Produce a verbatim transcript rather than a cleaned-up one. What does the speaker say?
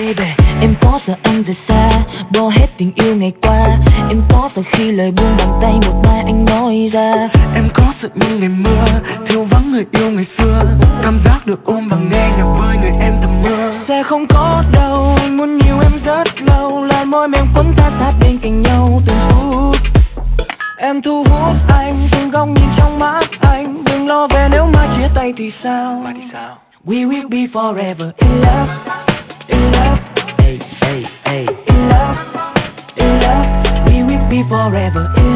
Baby, em có sợ anh rời xa, bỏ hết tình yêu ngày qua. Em có sợ khi lời buông bàn tay một mai anh nói ra. Em có sợ những ngày mưa, thiếu vắng người yêu ngày xưa. Cảm giác được ôm và nghe nhạc với người em thầm mơ. Sẽ không có đâu, anh muốn nhiều em rất lâu. Là môi em quấn ta sát bên cạnh nhau từng phút. Em thu hút anh, từng góc nhìn trong mắt anh. Đừng lo về nếu mai chia tay thì sao. Mà thì sao? We will be forever in love, in love, hey, hey, hey, in love, in love. We will be forever in love.